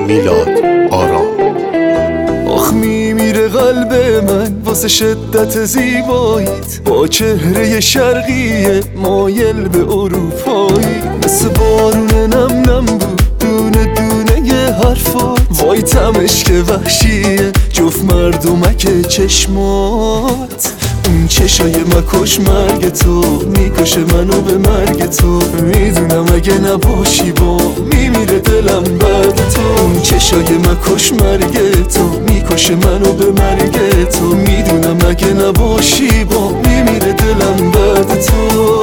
میلاد آرام. آخ میمیره قلب من واسه شدت زیباییت، با چهره شرقی مایل به اروپایی، مثل بارون نم نم بود دونه دونه یه حرفات، وای تمش که وحشیه جفت مردمک چشمات. اون چشای مکش مرگ تو میکشه منو به مرگ تو، میدونم اگه نباشی با میمیره دلم بعد تو. اون چشای مکش مرگ تو میکشه منو به مرگ تو، میدونم اگه نباشی با میمیره دلم بعد تو.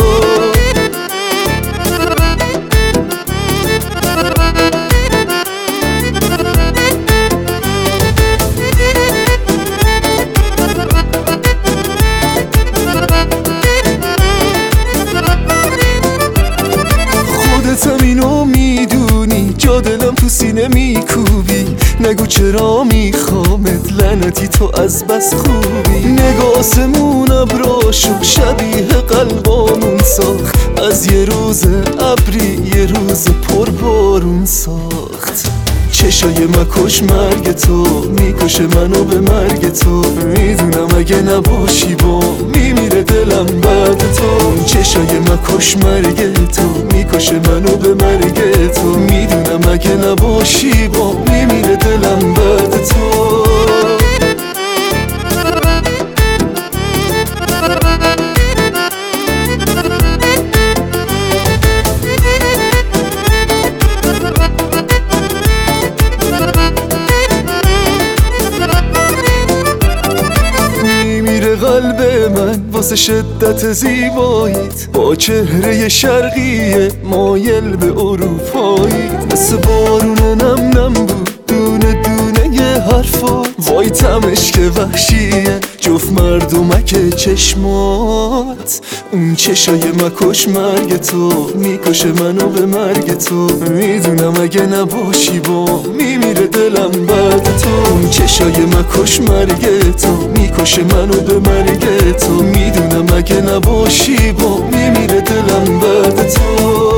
خودتم اینو میدونی، جا دلم تو سینه میکوبی، نگو چرا میخوامت لعنتی تو از بس خوبی. نگاسمون ابراشو شبیه قلبامون ساخت، از یه روز ابری یه روز پر بارون ساخت. چشای مکش مرگ تو میکشه منو به مرگ تو، میدونم اگه نباشی با میمیره دلم بعد تو. چشای مکش مرگ تو میکشه منو به مرگ تو، میدونم اگه نباشی با میمیره دلم بعد تو. قلب من واسه شدت زیباییت، با چهره شرقی مایل به اروپایی، مثل بارون نم نم بود دونه دونه یه حرفات، وای تمش که وحشیه جفت مردمک چشمات. اون چشای مکش مرگ تو میکشه منو به مرگ تو، میدونم اگه نباشی با میمیره دلم بعد تو. اون چشای مکش مرگ تو میکشه منو به مرگ تو، میدونم اگه نباشی با میمیره دلم بعد تو.